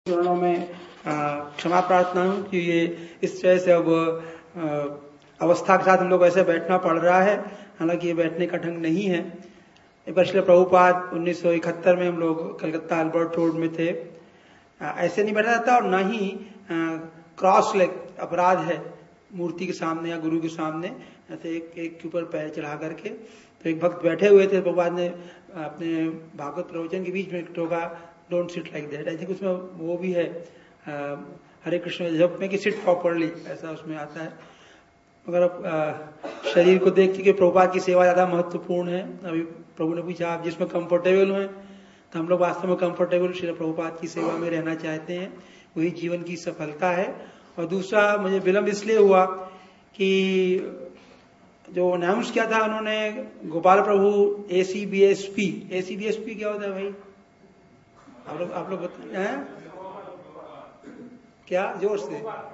चरणों में क्षमा प्रार्थना हूँ कि ये इस तरह से अब अवस्था के साथ हम लोग ऐसे बैठना पड़ रहा है, हालांकि ये बैठने का ढंग नहीं है। पिछले प्रभुपाद 1971 में हम लोग कलकत्ता अल्बर्ट रोड में थे, ऐसे नहीं बैठा जाता और ना ही क्रॉस लेग अपराध है मूर्ति के सामने या गुरु के सामने ऐसे एक के ऊपर पैर चढ़ा करके। तो एक भक्त बैठे हुए थे, प्रभुपाद ने अपने भागवत प्रवचन के बीच में टोका, don't sit like that. I think उसमें वो भी है हरे कृष्ण जप में कि सिट प्रॉपरली, ऐसा उसमें आता है। मगर अब शरीर को देखते कि प्रभुपाद की सेवा ज्यादा महत्वपूर्ण है। अभी प्रभु ने पूछा आप जिसमें कंफर्टेबल हैं, तो हम लोग वास्तव में कंफर्टेबल श्री प्रभुपाद की सेवा में रहना चाहते हैं, वही जीवन की सफलता है। और दूसरा, मुझे विलंब इसलिए हुआ कि जो अनाउंस किया था उन्होंने, गोपाल प्रभु ACBSP क्या होता है भाई? आप लोग बताएं हैं क्या जोर से?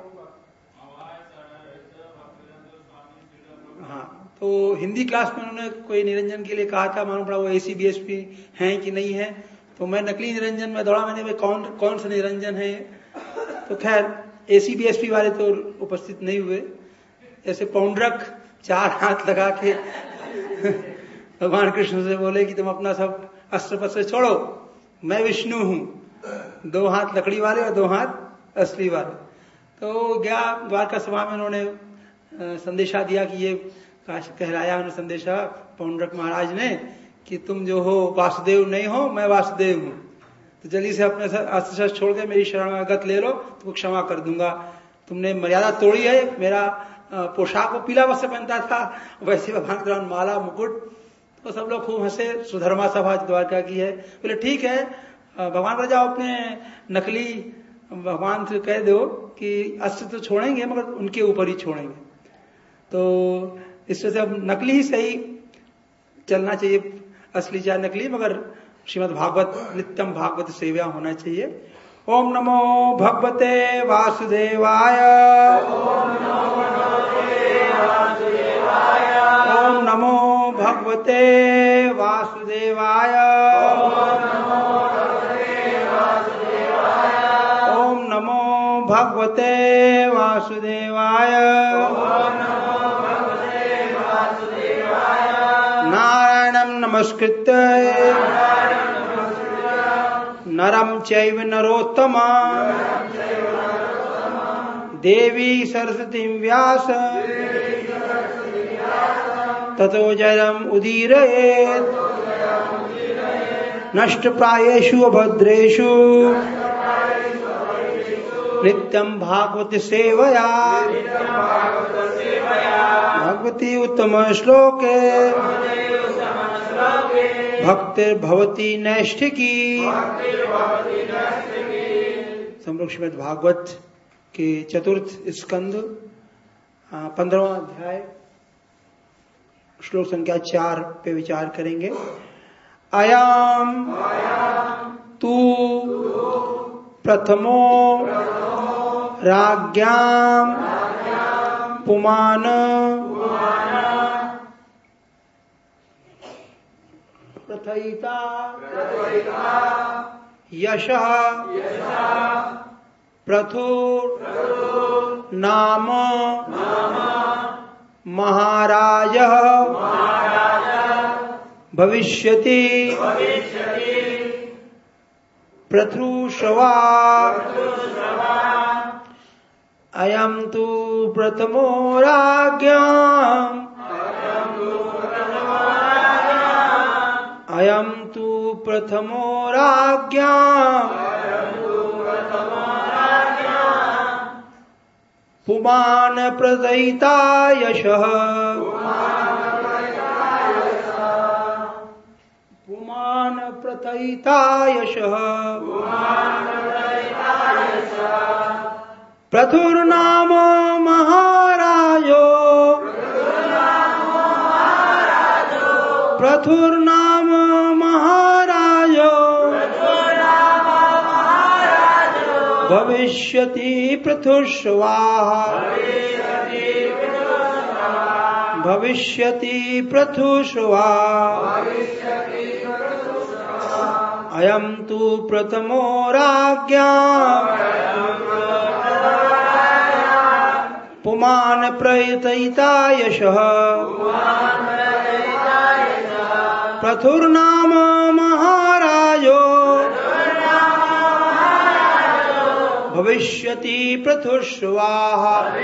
हाँ, तो हिंदी क्लास में उन्होंने कोई निरंजन के लिए कहा था, मालूम पड़ा वो ACBSP हैं कि नहीं है। तो मैं नकली निरंजन में दौड़ा, मैंने कौन सा निरंजन है। तो खैर ACBSP वाले तो उपस्थित नहीं हुए। ऐसे पौंड्रक 4 हाथ लगा के भगवान कृष्ण से बोले कि तुम अपना सब अस्त्र पस्त्र छोड़ो, मैं विष्णु हूं, 2 हाथ लकड़ी वाले और 2 हाथ असली वाले। तो गया द्वारका सभा में, उन्होंने संदेशा दिया कि ये कहलाया उन्होंने संदेशा पौंड्रक महाराज ने कि तुम जो हो वासुदेव नहीं हो, मैं वासुदेव हूं। तो जल्दी से अपने अस्त्र शस्त्र छोड़ के मेरी शरण में गत ले लो, तुमको क्षमा कर दूंगा। तुमने मर्यादा तोड़ी है, मेरा पोशाक को पीला वस्त्र पहनता था, वैसे भगवान के माला मुकुट। तो सब लोग खूब हंसे। सुधर्मा सभा द्वारका की है। बोले ठीक है, भगवान पर जाओ, अपने नकली भगवान से कह दो कि अस्त्र तो छोड़ेंगे मगर उनके ऊपर ही छोड़ेंगे। तो इस वजह से अब नकली ही सही चलना चाहिए, असली चाहे नकली, मगर श्रीमद् भागवत नित्यम भागवत सेवा होना चाहिए। ओम नमो भगवते वासुदेवाय, ओम नमो भगवते वासुदेवाय, ओम नमो भगवते वासुदेवाय। नारायणं नमस्कृत्य नरं चैव नरोत्तमं देवी सरस्वतीं व्यास ततो जयम् उदीरयेत्। नष्टप्रायेषु अभद्रेषु नित्यं भागवत सेवया भगवती उत्तम श्लोके भक्तिर्भवती नैष्ठिकी। हम श्रीमद् भागवत के चतुर्थ स्कंद 15वां अध्याय श्लोक संख्या 4 पे विचार करेंगे। अयम तू प्रथमो राज्ञां पुमान प्रथयिता यशः प्रथुर नाम महाराजः भविष्यति प्रथुषवा। अयं तु प्रथमो राज्ञाम्, अयं तु प्रथमो राज्ञाम् पुमान प्रदयिता यशः, पुमान प्रदयिता यशः प्रथुर्नाम महाराजो, प्रथुर्नाम महाराजो भविष्यति पृथुष्वाः, भविष्यति पृथुष्वाः। अयं तु प्रथमो राज्ञा पुमान् प्रयतयिता यशः प्रथुर्नाम महाराजो भविष्यति प्रथुष्वाः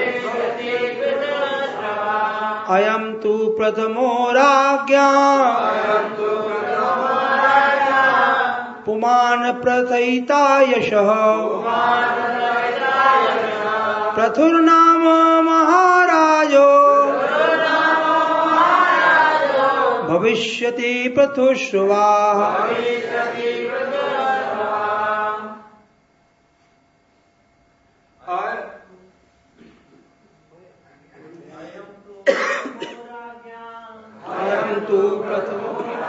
अयं तु प्रथमो राज्ञा पुमान् प्रथयिता यशः प्रथुर्नाम महाराजो भविष्यति प्रथुष्वाः अयं तु प्रथमो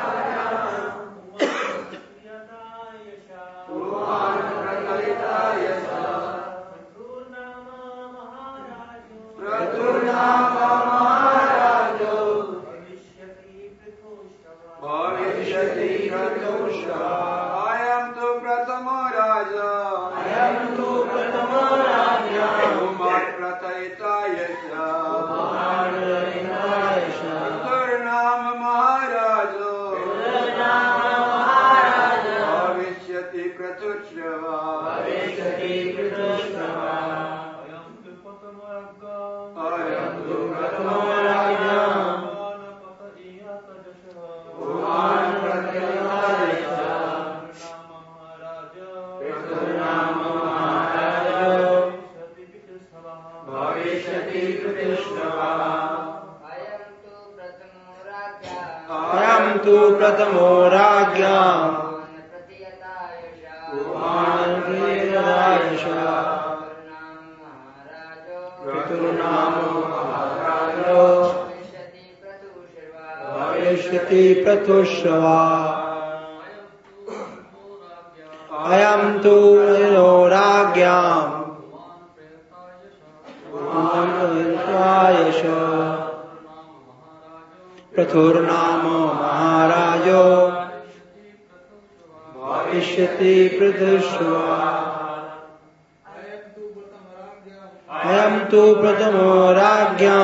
प्रथमो राज्ञा भविष्यति प्रथुष्वा अयं तु राज्ञा प्रथुर्नाम महाराजो भविष्यति प्रथुष्वा अयं तु प्रथमो राज्ञा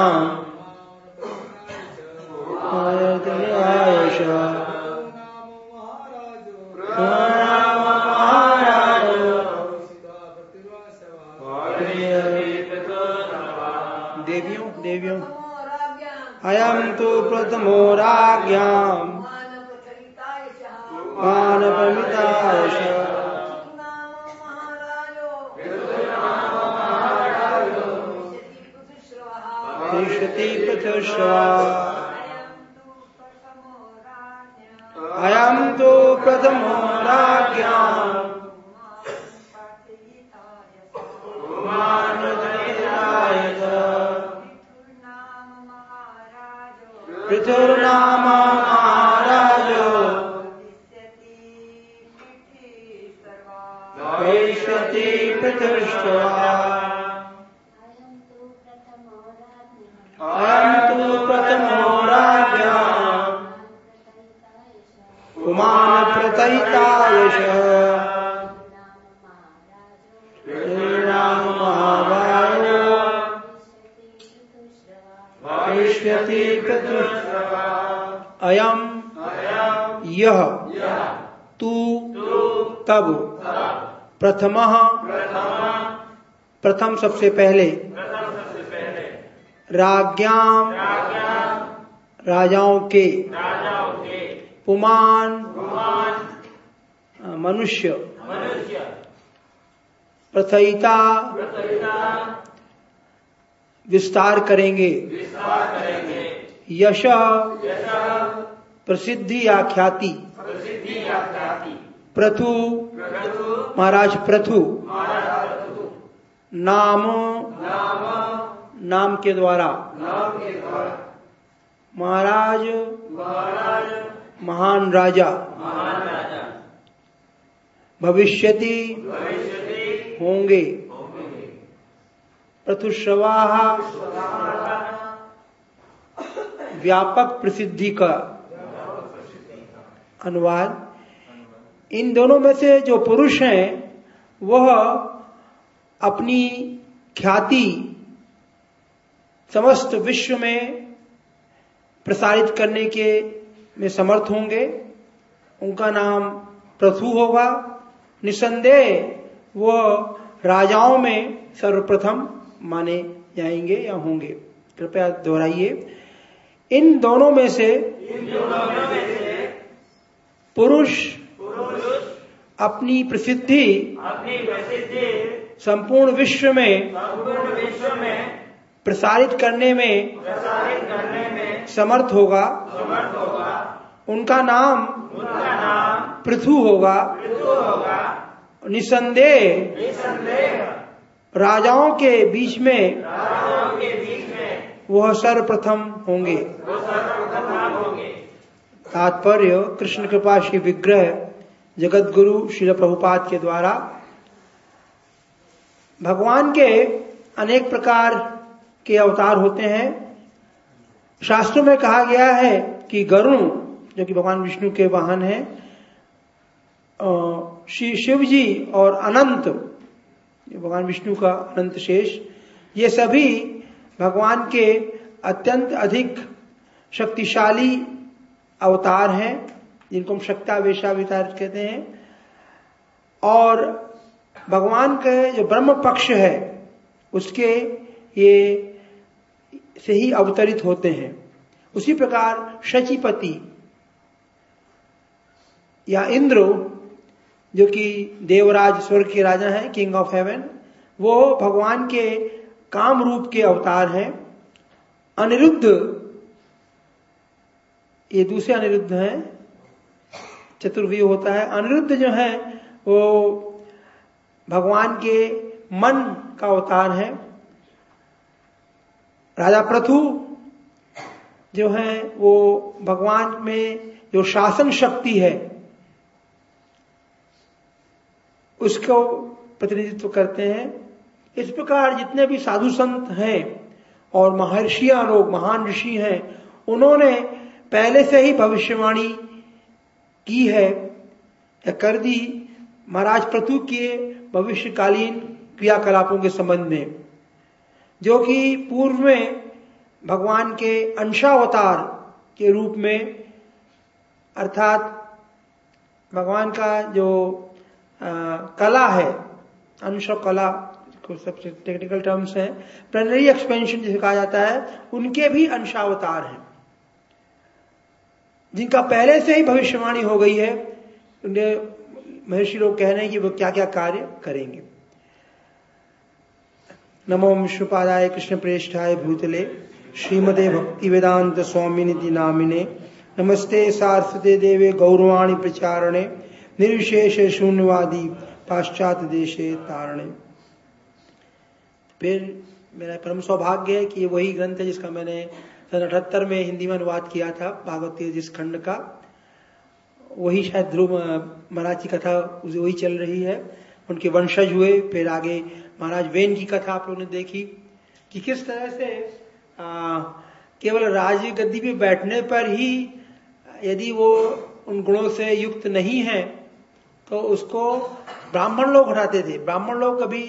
देवियों अयं तु प्रथमो राज्ञां मानपमितायश भविष्यति प्रथुष्वा अयं तु प्रथमो राज्ञां पृथुर्नाम महाराजो भविष्यति प्रथुष्वा अयं तु प्रथमो राज्ञा पुमान् प्रथयिता यशः पृथुर्नाम महाराजो भविष्यति प्रथुष्वा अयम यह तू तब प्रथमः प्रथम सबसे पहले राज्ञां राजाओं के पुमान मनुष्य प्रथयिता विस्तार करेंगे यश प्रसिद्धि या ख्याति प्रथु महाराज प्रथु नाम नाम के द्वारा महाराज महान राजा भविष्यति होंगे प्रथुश्रवाः व्यापक प्रसिद्धि का अनुवाद इन दोनों में से जो पुरुष हैं वह अपनी ख्याति समस्त विश्व में प्रसारित करने के में समर्थ होंगे। उनका नाम पृथु होगा। निसंदेह वह राजाओं में सर्वप्रथम माने जाएंगे या होंगे। कृपया दोहराइए। इन दोनों में से पुरुष अपनी प्रसिद्धि संपूर्ण विश्व में प्रसारित करने में समर्थ होगा। उनका नाम पृथु होगा। निसंदेह राजाओं के बीच में वह सर्वप्रथम होंगे। तात्पर्य कृष्ण कृपा श्री विग्रह जगत गुरु श्रील प्रभुपाद के द्वारा भगवान के अनेक प्रकार के अवतार होते हैं। शास्त्रों में कहा गया है कि गरुण जो कि भगवान विष्णु के वाहन हैं, श्री शिव जी और अनंत भगवान विष्णु का अनंत शेष, ये सभी भगवान के अत्यंत अधिक शक्तिशाली अवतार हैं जिनको हम शक्तावेशावतार कहते हैं। और भगवान के जो ब्रह्म पक्ष है उसके ये से ही अवतरित होते हैं। उसी प्रकार शचीपति या इंद्र जो कि देवराज स्वर्ग के राजा हैं, किंग ऑफ हेवन, वो भगवान के काम रूप के अवतार हैं। अनिरुद्ध ये दूसरे अनिरुद्ध हैं, चतुर्व्यूह होता है। अनिरुद्ध जो है वो भगवान के मन का अवतार है। राजा पृथु जो है वो भगवान में जो शासन शक्ति है उसको प्रतिनिधित्व करते हैं। इस प्रकार जितने भी साधु संत हैं और महर्षियां लोग, महान ऋषि हैं, उन्होंने पहले से ही भविष्यवाणी की है या कर दी महाराज पृथु के भविष्यकालीन क्रियाकलापों के संबंध में, जो कि पूर्व में भगवान के अंशावतार के रूप में, अर्थात भगवान का जो कला है, अंश कला को सबसे टेक्निकल टर्म्स हैं, प्लेनरी एक्सपेंशन जिसे कहा जाता है, उनके भी अंशावतार हैं जिनका पहले से ही भविष्यवाणी हो गई है। उन्हें महर्षि लोग कह रहे हैं कि वो क्या क्या कार्य करेंगे। नमो विष्णुपादाय कृष्ण प्रेष्ठाय भूतले श्रीमते भक्ति वेदांत स्वामिनिधि नामिने नमस्ते सारस्वते देवे गौरवाणी प्रचारणे निर्विशेष शून्यवादी पाश्चात्य देशे तारणे। फिर मेरा परम सौभाग्य है कि वही ग्रंथ है जिसका मैंने सन 78 में हिंदी में अनुवाद किया था, भागवत के जिस खंड का, वही शायद ध्रुव महाराज की कथा वही चल रही है। उनके वंशज हुए, फिर आगे महाराज वेन की कथा आप लोगों ने देखी कि किस तरह से केवल राज गद्दी पे बैठने पर ही यदि वो उन गुणों से युक्त नहीं है तो उसको ब्राह्मण लोग हटाते थे। ब्राह्मण लोग कभी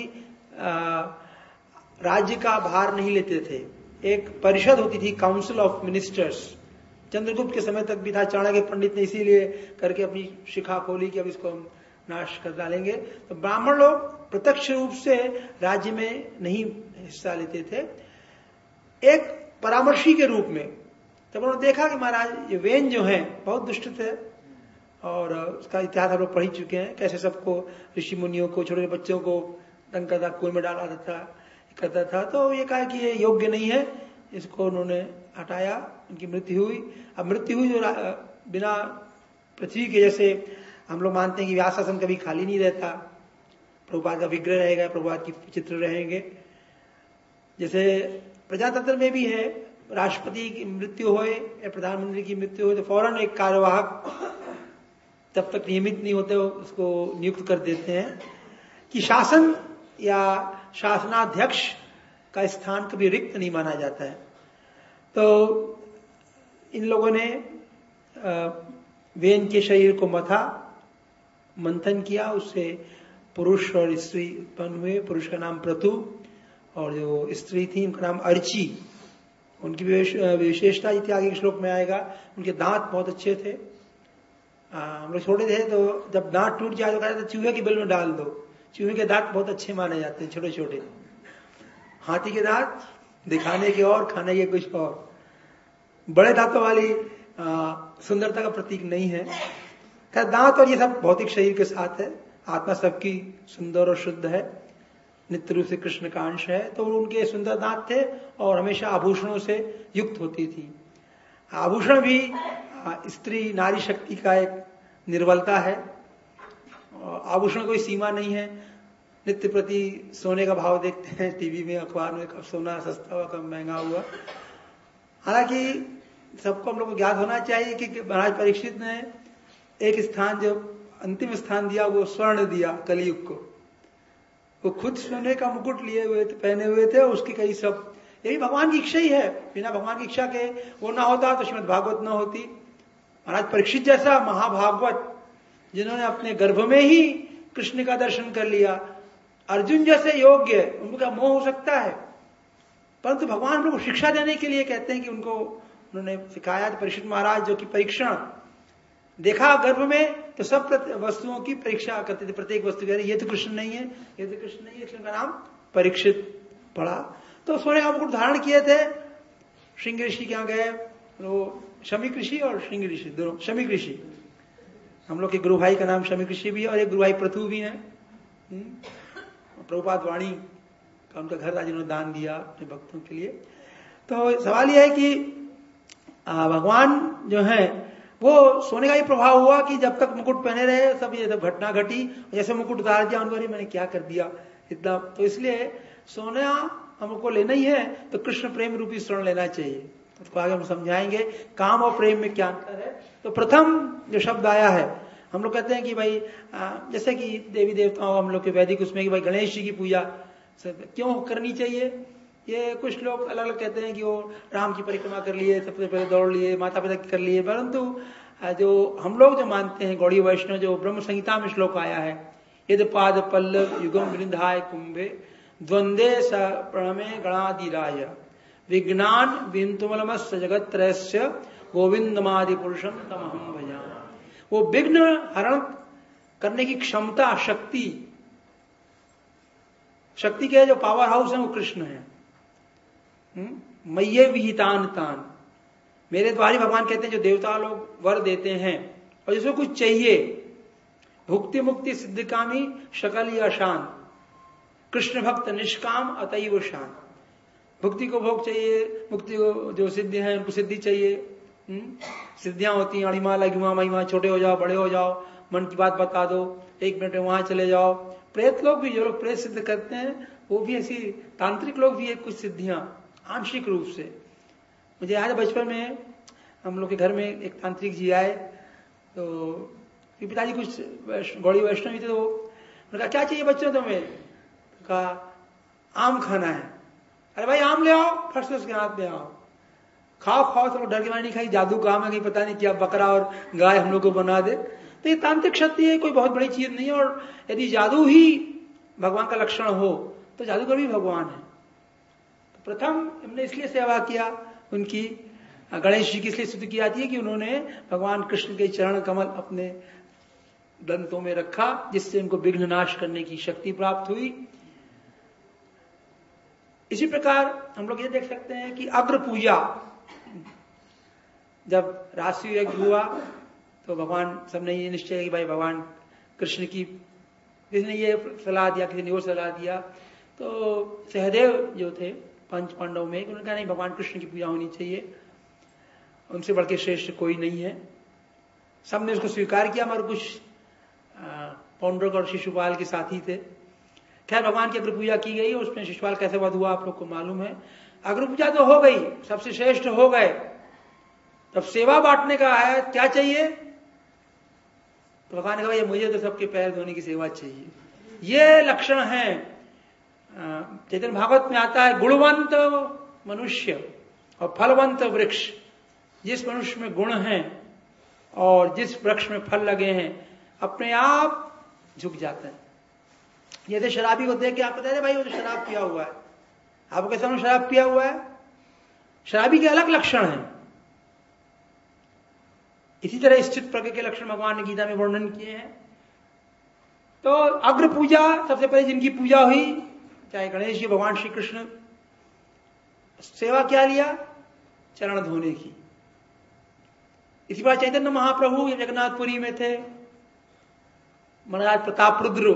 राज्य का भार नहीं लेते थे। एक परिषद होती थी, काउंसिल ऑफ मिनिस्टर्स, चंद्रगुप्त के समय तक भी था। चाणक्य पंडित ने इसीलिए करके अपनी शिखा खोली कि अब इसको हम नाश कर डालेंगे। तो ब्राह्मण लोग प्रत्यक्ष रूप से राज्य में नहीं हिस्सा लेते थे, एक परामर्शी के रूप में। तब उन्होंने देखा कि महाराज ये वेन जो है बहुत दुष्ट थे और उसका इतिहास हम लोग पढ़ ही चुके हैं, कैसे सबको, ऋषि मुनियों को, छोटे बच्चों को तंग करता, कुएं में डाला करता था। तो ये कहा कि ये योग्य नहीं है, इसको उन्होंने हटाया, उनकी मृत्यु हुई। अब मृत्यु हुई जो बिना पृथ्वी के, जैसे हम लोग मानते हैं कि व्यास आसन कभी खाली नहीं रहता, प्रभुपाद का विग्रह रहेगा, प्रभुपाद की चित्र रहेंगे। जैसे प्रजातंत्र में भी है, राष्ट्रपति की मृत्यु होए या प्रधानमंत्री की मृत्यु हो तो फौरन एक कार्यवाहक तब तक नियमित नहीं होते उसको नियुक्त कर देते हैं कि शासन या शासनाध्यक्ष का स्थान कभी रिक्त नहीं माना जाता है। तो इन लोगों ने वेन के शरीर को मथा, मंथन किया, उससे पुरुष और स्त्री उत्पन्न हुए। पुरुष का नाम प्रतु और जो स्त्री थी उनका नाम अर्ची। उनकी विशेषता ये थी, आगे के श्लोक में आएगा, उनके दांत बहुत अच्छे थे। हम लोग छोटे थे तो जब दांत टूट जाए तो कहते थे चूहे की बिल में डाल दो। चूहे के दांत बहुत अच्छे माने जाते हैं, छोटे छोटे। हाथी के दांत दिखाने के और खाने के कुछ और। बड़े दांतों वाली सुंदरता का प्रतीक नहीं है। खैर दांत और ये सब भौतिक शरीर के साथ है, आत्मा सबकी सुंदर और शुद्ध है, नित्य रूप से कृष्ण का अंश है। तो उनके सुंदर दांत थे और हमेशा आभूषणों से युक्त होती थी। आभूषण भी स्त्री नारी शक्ति का एक निर्बलता है। आभूषण कोई सीमा नहीं है। नित्य प्रति सोने का भाव देखते हैं टीवी में, अखबार में, कब सोना सस्ता हुआ, कब महंगा हुआ। हालांकि सबको हम लोग को ज्ञात होना चाहिए कि महाराज परीक्षित ने एक स्थान, जो अंतिम स्थान दिया, वो स्वर्ण दिया कलयुग को। वो खुद सोने का मुकुट लिए हुए थे, पहने हुए थे, और उसकी कई सब, यही भगवान की इच्छा ही है। बिना भगवान की इच्छा के वो ना होता तो श्रीमद् भागवत ना होती। महाराज परीक्षित जैसा महाभागवत, जिन्होंने अपने गर्भ में ही कृष्ण का दर्शन कर लिया, अर्जुन जैसे योग्य, उनका मोह हो सकता है, परंतु भगवान उनको शिक्षा देने के लिए कहते हैं कि उनको उन्होंने सिखाया। परीक्षित महाराज जो कि परीक्षण देखा गर्भ में तो सब वस्तुओं की परीक्षा करते थे। प्रत्येक वस्तु कह रही ये तो कृष्ण नहीं है, ये तो कृष्ण नहीं है, इसलिए उनका नाम परीक्षित पड़ा। तो सोने का मुकुट धारण किए थे। श्रृंग ऋषि क्या गए, वो शमीक ऋषि और श्रृंग ऋषि दोनों। शमीक ऋषि, हम लोग के गुरु भाई का नाम शमीक ऋषि भी है, और एक गुरु भाई प्रथु भी है। प्रभुपाद वाणी का उनका घर था, जिन्होंने दान दिया अपने भक्तों के लिए। तो सवाल यह है कि भगवान जो है वो सोने का ही प्रभाव हुआ कि जब तक मुकुट पहने रहे सब ये सब घटना घटी। जैसे मुकुट उतार दिया उनको, अरे मैंने क्या कर दिया इतना। तो इसलिए सोना हमको लेना ही है तो कृष्ण प्रेम रूपी स्वर्ण लेना चाहिए। तो आगे हम समझाएंगे काम और प्रेम में क्या अंतर है। तो प्रथम जो शब्द आया है, हम लोग कहते हैं कि भाई जैसे कि देवी देवताओं हम लोग के वैदिक उसमें कि भाई गणेश जी की पूजा क्यों करनी चाहिए। ये कुछ लोग अलग अलग कहते हैं कि वो राम की परिक्रमा कर लिए, सबसे पहले दौड़ लिए, माता पिता की कर लिए, परंतु जो हम लोग जो मानते हैं गौड़ी वैष्णव, जो ब्रह्म संहिता में श्लोक आया है, यदि पाद पल्लव युगम वृंदाय कुंभे द्वंद्वे स प्रणमे गणादिराय विज्ञान बिंतुमलमस् जगत त्रयस्य गोविंदमादि पुरुषम तमहम भजामि। वो विघ्न हरण करने की क्षमता, शक्ति के जो पावर हाउस है वो कृष्ण है। मय्ये विहितान तान, मेरे द्वारा भगवान कहते हैं जो देवता लोग वर देते हैं और जिसको कुछ चाहिए, भुक्ति मुक्ति सिद्धिकामी शकल या शान, कृष्ण भक्त निष्काम अतैव शान। भुक्ति को भोग चाहिए, मुक्ति को जो सिद्धि है उनको सिद्धि चाहिए। सिद्धियां होती हैं अणिमा लघिमा महिमा, छोटे हो जाओ बड़े हो जाओ, मन की बात बता दो, 1 मिनट में वहां चले जाओ। प्रेत लोग भी, जो लोग प्रेत सिद्ध करते हैं वो भी ऐसी, तांत्रिक लोग भी है कुछ सिद्धियां आंशिक रूप से। मुझे याद है बचपन में हम लोग के घर में एक तांत्रिक जी आए, तो पिताजी कुछ गौड़ी वैष्णवी थे, तो उन्होंने कहा क्या चाहिए बच्चों तुम्हें, तो कहा आम खाना है। अरे भाई आम ले आओ, फट से उसके हाथ में आओ, खाओ खाओ। तो डर के मारे नहीं खाई, जादू काम है, कहीं पता नहीं क्या बकरा और गाय हम लोग को बना दे। तो ये तांत्रिक शक्ति है, कोई बहुत बड़ी चीज नहीं है। और यदि जादू ही भगवान का लक्षण हो तो जादूगर भी भगवान है। तो प्रथम हमने इसलिए सेवा किया उनकी, गणेश जी की इसलिए स्तुति की जाती है कि उन्होंने भगवान कृष्ण के चरण कमल अपने दंतों में रखा, जिससे उनको विघ्न नाश करने की शक्ति प्राप्त हुई। इसी प्रकार हम लोग ये देख सकते हैं कि अग्र पूजा, जब राष्ट्रीय यज्ञ हुआ तो भगवान सबने ये निश्चय किया कि भाई भगवान कृष्ण की, किसी ने ये सलाह दिया, किसी ने वो सलाह दिया। तो सहदेव जो थे पंच पांडव में, उन्होंने कहा नहीं भगवान कृष्ण की पूजा होनी चाहिए, उनसे बढ़ के श्रेष्ठ कोई नहीं है। सबने उसको स्वीकार किया, मगर कुछ पौंड्रक और शिशुपाल के साथी थे। खैर भगवान की अग्र पूजा की गई, उसमें शिशुपाल कैसे वध हुआ आप लोग को मालूम है। अग्र पूजा तो हो गई, सबसे श्रेष्ठ हो गए, तब सेवा बांटने का आया, क्या चाहिए। तो भगवान ने कहा ये मुझे तो सबके पैर धोने की सेवा चाहिए। ये लक्षण है, चैतन्य भागवत में आता है, गुणवंत मनुष्य और फलवंत वृक्ष। जिस मनुष्य में गुण है और जिस वृक्ष में फल लगे हैं, अपने आप झुक जाते हैं। जैसे शराबी को देख के आप कहते हैं भाई वो तो शराब पिया हुआ है, आपको कैसे मालूम शराब पिया हुआ है? शराबी के अलग लक्षण हैं। इसी तरह स्थित प्रज्ञ के लक्षण भगवान ने गीता में वर्णन किए हैं। तो अग्र पूजा, सबसे पहले जिनकी पूजा हुई, चाहे गणेश जी, भगवान श्री कृष्ण, सेवा क्या लिया? चरण धोने की। इसी बार चैतन्य महाप्रभु ये जगन्नाथपुरी में थे, महाराज प्रताप रुद्र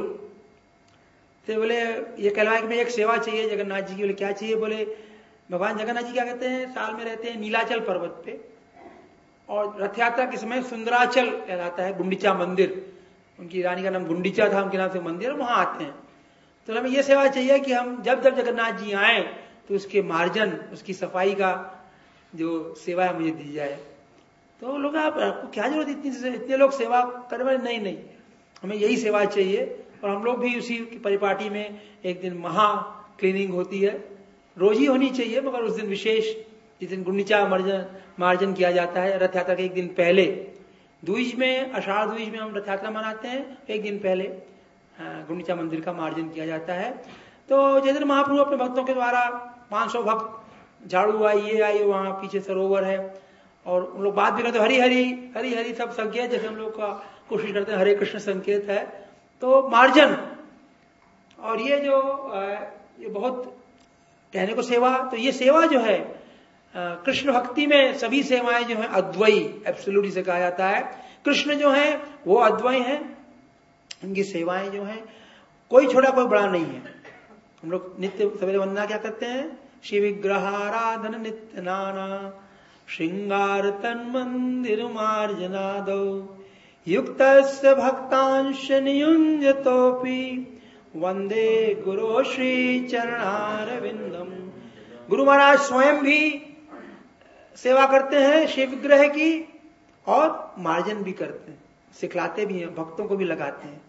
से बोले ये कहलाया कि मैं एक सेवा चाहिए जगन्नाथ जी की। बोले क्या चाहिए? बोले भगवान जगन्नाथ जी क्या कहते हैं, साल में रहते हैं नीलाचल पर्वत पे, और रथ यात्रा के समय सुंदराचल कहलाता है गुंडीचा मंदिर, उनकी रानी का नाम गुंडीचा था, उनके नाम से मंदिर, वहां आते हैं। तो हमें यह सेवा चाहिए कि हम जब जब जगन्नाथ जी आए तो उसके मार्जन, उसकी सफाई का जो सेवा है मुझे दी जाए। तो लोग आपको क्या जरूरत इतने लोग सेवा करने वाले? नहीं नहीं, हमें यही सेवा चाहिए। और हम लोग भी उसी की परिपाटी में एक दिन महा क्लीनिंग होती है, रोज ही होनी चाहिए, मगर उस दिन विशेष, जिस दिन गुंडीचा मार्जन किया जाता है रथ यात्रा के एक दिन पहले, द्विज में, आषाढ़ द्विज में हम रथ यात्रा मनाते हैं, एक दिन पहले गुंडीचा मंदिर का मार्जन किया जाता है। तो चैतन्य महाप्रभु अपने भक्तों के द्वारा 500 भक्त, झाड़ू आई, ये आई, वहां पीछे सरोवर है, और उन लोग बात भी करते हरी हरी हरी हरी, सब संकेत जैसे हम लोग का कोशिश करते हैं, हरे कृष्ण संकेत है। तो मार्जन, और ये जो ये बहुत कहने को सेवा, तो ये सेवा जो है कृष्ण भक्ति में सभी सेवाएं जो है अद्वैय, एब्सोल्यूट इसे कहा जाता है। कृष्ण जो है वो अद्वैय है, उनकी सेवाएं जो है कोई छोटा कोई बड़ा नहीं है। हम लोग नित्य सवेरे वंदना क्या करते हैं? शिव विग्रहाराधन नित्य नाना, श्रृंगार तन मंदिर मार्जनादो, युक्त भक्तांश नियुंजतोपि, वंदे गुरु श्री चरणारविंदम। गुरु महाराज स्वयं भी सेवा करते हैं शिव विग्रह की, और मार्जन भी करते हैं, सिखलाते भी हैं, भक्तों को भी लगाते हैं।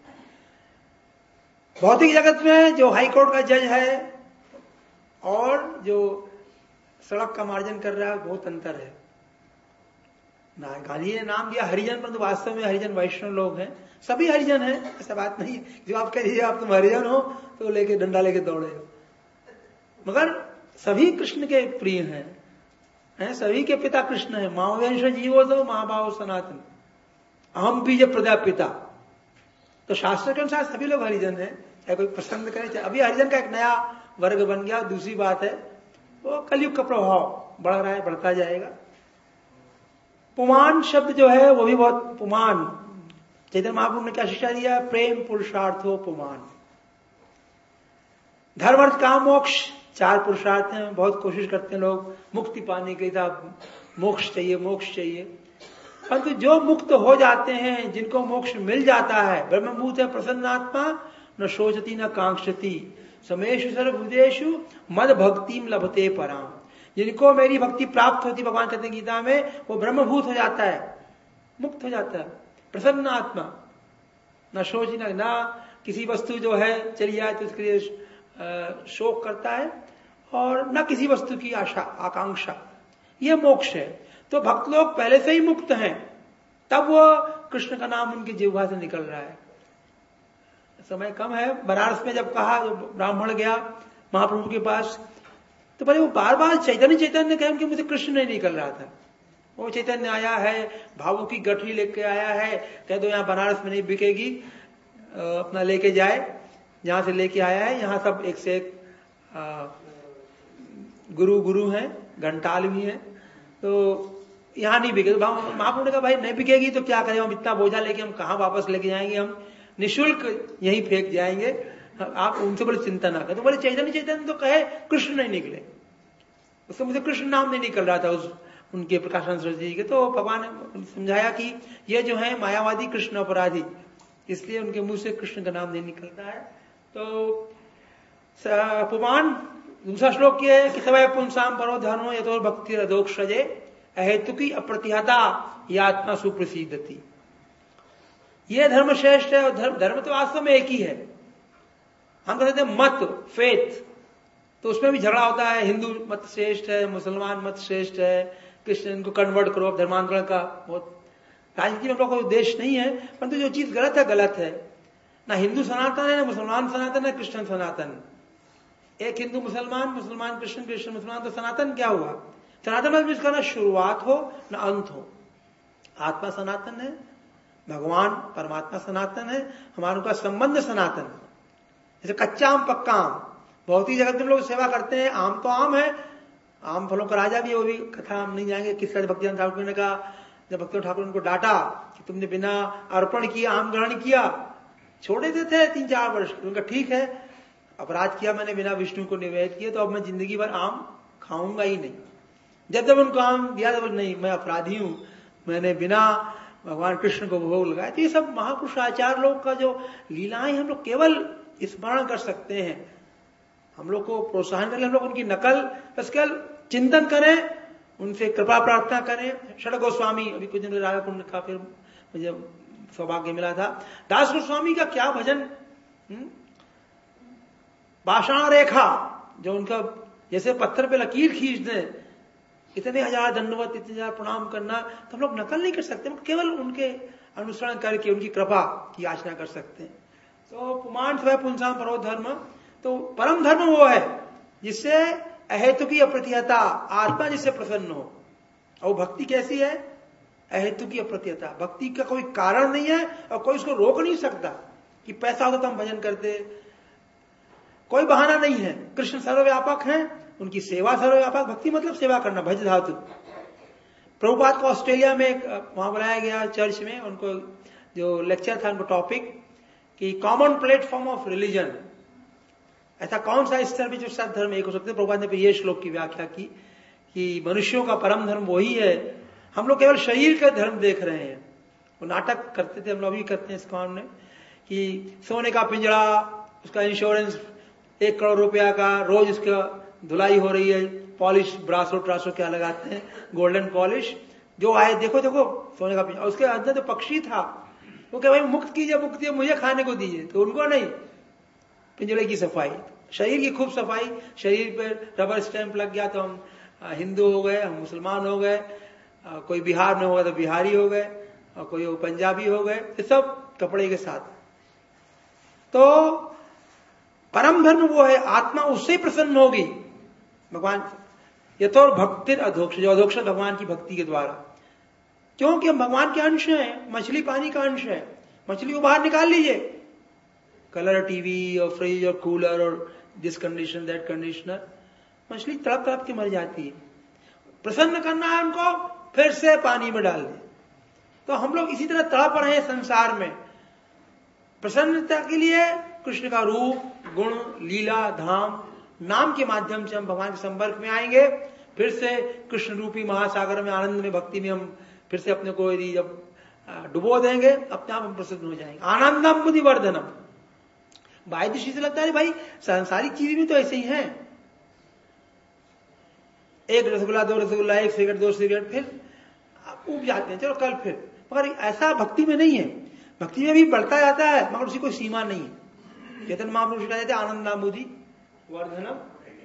भौतिक जगत में जो हाई कोर्ट का जज है और जो सड़क का मार्जन कर रहा है बहुत अंतर है। गांधी ने नाम दिया हरिजन, परंतु वास्तव में हरिजन वैष्णव लोग हैं, सभी हरिजन हैं, ऐसा बात नहीं। जो आप कह दीजिए आप तुम हरिजन हो तो लेके डंडा लेके दौड़े हो, मगर सभी कृष्ण के प्रिय हैं, सभी के पिता कृष्ण है। मावंश जीवो तो महाभाव सनातन, अहम बीज प्रजापिता। तो शास्त्र के अनुसार सभी लोग हरिजन हैं, चाहे कोई पसंद करे चाहे। अभी हरिजन का एक नया वर्ग बन गया। दूसरी बात है वो कलयुग का प्रभाव बढ़ रहा है, बढ़ता जाएगा। पुमान शब्द जो है वो भी बहुत, पुमान, चैतन्य महाप्रभु ने क्या शिक्षा दिया? प्रेम पुरुषार्थो पुमान। धर्म अर्थ काम मोक्ष 4 पुरुषार्थ हैं। बहुत कोशिश करते हैं लोग मुक्ति पाने के लिए, मोक्ष चाहिए मोक्ष चाहिए, परंतु जो मुक्त हो जाते हैं, जिनको मोक्ष मिल जाता है, ब्रह्मभूत है प्रसन्नात्मा, न शोचती न कांक्षती, समेषु सर्वभूतेषु मद भक्तिम लभते पराम। जिनको मेरी भक्ति प्राप्त होती, भगवान कहते हैं गीता में, वो ब्रह्मभूत हो जाता है, मुक्त हो जाता है, प्रसन्न आत्मा, न शोची न किसी वस्तु जो है चली जाए तो उसके लिए शोक करता है, और न किसी वस्तु की आशा आकांक्षा। ये मोक्ष है। तो भक्त लोग पहले से ही मुक्त हैं, तब वो कृष्ण का नाम उनकी जिह्वा से निकल रहा है। समय कम है। बनारस में जब कहा, जो ब्राह्मण गया महाप्रभु के पास, तो पहले वो बार बार चैतन्य कहे, उनके मुझे कृष्ण नहीं निकल रहा था। वो चैतन्य आया है, भावों की गठरी लेके आया है, कह दो यहाँ बनारस में नहीं बिकेगी, अपना लेके जाए, जहां से लेके आया है। यहाँ सब एक से एक गुरु हैं, घंटाल भी हैं, तो यहाँ नहीं बिके। महाप्रभु ने कहा भाई नहीं बिकेगी तो क्या करें, हम इतना बोझा लेके हम कहाँ वापस लेके जाएंगे, हम निःशुल्क यहीं फेंक जाएंगे, आप उनसे बड़ी चिंता ना करें। तो बोले चैतन्य तो कहे कृष्ण नहीं निकले, उसको मुझे कृष्ण नाम नहीं निकल रहा था उस उनके प्रकाशन सरस्वती जी के। तो भगवान ने समझाया कि ये जो है मायावादी कृष्ण अपराधी, इसलिए उनके मुंह से कृष्ण का नाम नहीं निकलता है। तो पुमान दूसरा श्लोक ये है कि सवै पुंसाम परो धनो यतो भक्ति रदोक्षजे, अहेतुकी अप्रतिहता यह आत्मा सुप्रसिद्धति। ये धर्म श्रेष्ठ है, और धर्म तो वास्तव में एक ही है। हम कहते हैं मत, फेथ, तो उसमें भी झगड़ा होता है, हिंदू मत श्रेष्ठ है, मुसलमान मत श्रेष्ठ है, क्रिश्चियन को कन्वर्ट करो, धर्मांतरण का बहुत राजनीति में कोई उद्देश्य नहीं है, परंतु जो चीज गलत है गलत है। ना हिंदू सनातन है, ना मुसलमान सनातन है, कृष्ण सनातन। एक हिंदू मुसलमान, मुसलमान कृष्ण, कृष्ण मुसलमान, तो सनातन क्या हुआ? सनातन मतलब इसका ना शुरुआत हो ना अंत हो। आत्मा सनातन है, भगवान परमात्मा सनातन है, हमारा उनका संबंध सनातन है। जैसे कच्चा आम पक्का आम, भौतिक जगत में लोग सेवा करते हैं, आम तो आम है, आम फलों का राजा भी है, वो भी कथा हम नहीं जाएंगे। किस तरह भक्तिनाथ ठाकुर ने कहा, जब भक्तिनाथ ठाकुर ने उनको डांटा कि तुमने बिना अर्पण किया आम ग्रहण किया, छोड़े देते थे 3-4 वर्ष, उनका ठीक है, अपराध किया मैंने, बिना विष्णु को निवेद किया, तो अब मैं जिंदगी भर आम खाऊंगा ही नहीं। जब जब उनको आम दिया तो नहीं, मैं अपराधी हूं, मैंने बिना भगवान कृष्ण को भोग लगाया। तो ये सब महापुरुष आचार्य लोग का जो लीलाएं हम लोग केवल स्मरण कर सकते हैं, हम लोग को प्रोत्साहन करें, हम लोग उनकी नकल बस केवल चिंतन करें, उनसे कृपा प्रार्थना करें। षड गोस्वामी, अभी कुछ दिन राजा कुंड का फिर मुझे सौभाग्य मिला था, दास गोस्वामी का क्या भजन, पाषाण रेखा, जो उनका जैसे पत्थर पे लकीर खींच दें, इतने हजार दंडवत, इतने हजार प्रणाम करना, तो हम लोग नकल नहीं कर सकते, हम केवल उनके अनुसरण करके उनकी कृपा की याचना कर सकते हैं। तो पुमान स्वयं पुंसाम परो धर्म, तो परम धर्म वो है जिससे अहेतु की अप्रतिहता, आत्मा जिससे प्रसन्न हो। और भक्ति कैसी है? अहेतु की अप्रतिहता, भक्ति का कोई कारण नहीं है और कोई उसको रोक नहीं सकता कि पैसा होता तो हम भजन करते, कोई बहाना नहीं है। कृष्ण सर्वव्यापक हैं, उनकी सेवा सर्वव्यापक, भक्ति मतलब सेवा करना, भज धातु। प्रभुपाद को ऑस्ट्रेलिया में वहां बुलाया गया चर्च में, उनको जो लेक्चर था, उनको टॉपिक कि कॉमन प्लेटफॉर्म ऑफ रिलीजन, ऐसा कौन सा स्तर भी जो सब धर्म एक हो सकते हैं। प्रभुपाद ने ये श्लोक की व्याख्या की कि मनुष्यों का परम धर्म वही है, हम लोग केवल शरीर का धर्म देख रहे हैं। वो नाटक करते थे, हम लोग भी करते हैं इस काम में, कि सोने का पिंजरा, उसका इंश्योरेंस 1 करोड़ रुपया का, रोज उसका धुलाई हो रही है, पॉलिश ब्रासो ट्रासो क्या लगाते हैं, गोल्डन पॉलिश, जो आए देखो देखो सोने का पिंजरा। उसके अंदर जो पक्षी था वो क्या, भाई मुक्त कीजिए, मुक्त कीजिए, मुझे खाने को दीजिए, तो उनको नहीं, पिंजरे की सफाई, शरीर की खूब सफाई। शरीर पर रबर स्टैंप लग गया तो हम हिंदू हो गए, हम मुसलमान हो गए, कोई बिहार में होगा तो बिहारी हो गए, और कोई पंजाबी हो गए, ये सब कपड़े के साथ। तो परम धर्म वो है, आत्मा उससे प्रसन्न होगी भगवान, यथोर भक्ति अधोक्ष, जो अधोक्ष भगवान की भक्ति के द्वारा, क्योंकि हम भगवान के अंश हैं। मछली पानी का अंश है, मछली को बाहर निकाल लीजिए, कलर टीवी और फ्रिज और कूलर और दिस कंडीशन दैट कंडीशनर, मछली तड़प तड़प के मर जाती है। प्रसन्न करना है उनको, फिर से पानी में डाल दे। तो हम लोग इसी तरह तड़प रहे हैं संसार में, प्रसन्नता के लिए कृष्ण का रूप, गुण, लीला, धाम, नाम के माध्यम से हम भगवान के संपर्क में आएंगे, फिर से कृष्ण रूपी महासागर में, आनंद में, भक्ति में हम फिर से अपने को यदि जब डुबो देंगे, अपने आप हम प्रसिद्ध हो जाएंगे। आनंदम बुद्धि वर्धनम, बाह्य दृष्टि से लगता है भाई सांसारिक चीजें भी तो ऐसे ही हैं, 1 रसगुल्ला 2 रसगुल्ला, 1 सिगरेट 2 सिगरेट, फिर आप उब जाते हैं, चलो कल फिर। मगर ऐसा भक्ति में नहीं है, भक्ति में भी बढ़ता जाता है, मगर उसकी कोई सीमा नहीं है। चैतन्य महाप्रभु कहते थे आनंदाबुद्धि वर्धनम।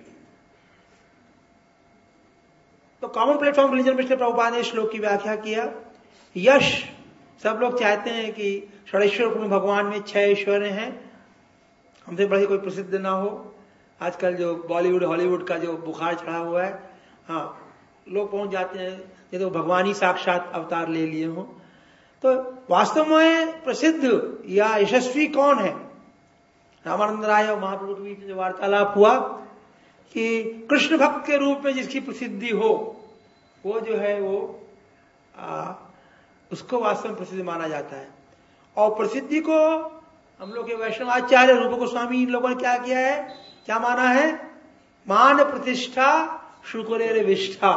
तो कॉमन प्लेटफॉर्म रिलीजन में प्रभुपाद ने श्लोक की व्याख्या किया, यश, सब लोग चाहते हैं कि षडेश्वर भगवान में 6 ऐश्वर्य हैं, हमसे बड़े कोई प्रसिद्ध ना हो। आजकल जो बॉलीवुड हॉलीवुड का जो बुखार चढ़ा हुआ है, हाँ, लोग पहुंच जाते हैं ये तो भगवान ही साक्षात अवतार ले लिए हो। तो वास्तव में प्रसिद्ध या यशस्वी कौन है? रामानंद राय और महाप्रभु के बीच जो वार्तालाप हुआ कि कृष्ण भक्त के रूप में जिसकी प्रसिद्धि हो, वो जो है वो उसको वास्तव में प्रसिद्ध माना जाता है। और प्रसिद्धि को हम लोग के वैष्णवाचार्य रूप गोस्वामी इन लोगों ने क्या किया है, क्या माना है? मान प्रतिष्ठा शुक्रेर विष्ठा।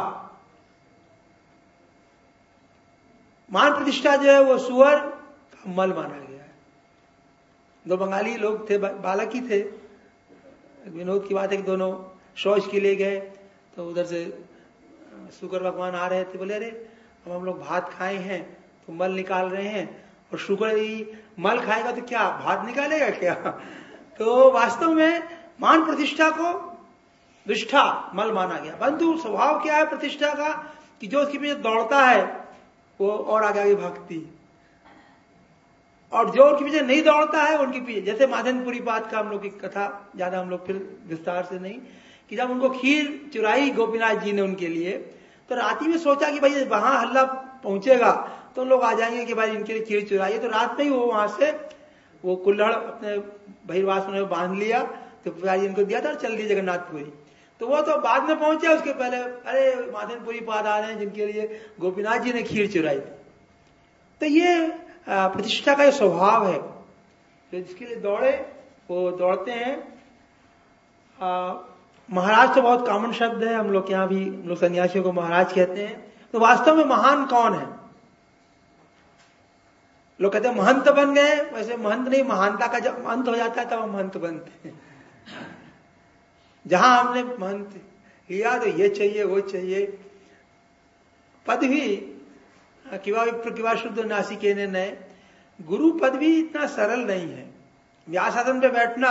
मान प्रतिष्ठा जो है वो सुअर का मल माना गया है। 2 बंगाली लोग थे, बालक ही थे, विनोद की बात है कि दोनों शौच के लिए गए, तो उधर से शुक्र भगवान आ रहे थे, बोले अरे अब हम लोग भात खाए हैं तो मल निकाल रहे हैं, और शुक्र ही मल खाएगा तो क्या भात निकालेगा क्या? तो वास्तव में मान प्रतिष्ठा को विष्ठा मल माना गया। परंतु स्वभाव क्या है प्रतिष्ठा का, कि जो उसके पीछे दौड़ता है वो और आगे आगे भागती, और जो उनके पीछे नहीं दौड़ता है उनके पीछे, जैसे माधनपुरी बात का हम लोग की कथा, ज्यादा हम लोग फिर विस्तार से नहीं, कि जब उनको खीर चुराई गोपीनाथ जी ने उनके लिए, तो राती में सोचा कि भाई वहां हल्ला पहुंचेगा तो लोग आ जाएंगे कि भाई इनके लिए खीर चुराई। तो रात में ही वो वहां से वो कुल्हड़ अपने बहिर्वास में बांध लिया, तो पिताजी इनको दिया था और चल दी जगन्नाथपुरी। तो वो तो बाद में पहुंचे, उसके पहले अरे माधनपुरी पाद आ रहे हैं जिनके लिए गोपीनाथ जी ने खीर चुराई थी। तो ये प्रतिष्ठा का ये स्वभाव है, तो जिसके लिए दौड़े वो दौड़ते हैं। महाराज तो बहुत कॉमन शब्द है, हम लोग यहाँ भी हम लोग सन्यासियों को महाराज कहते हैं। तो वास्तव में महान कौन है? लोग कहते हैं महंत बन गए, वैसे महंत नहीं, महानता का जब अंत हो जाता है तब हम महंत बनते हैं। जहां हमने महंत लिया तो ये चाहिए वो चाहिए, पद भी किवा विप्र किवा शुद्ध नासिके ने नए, गुरु पद भी इतना सरल नहीं है। व्यासासन पे बैठना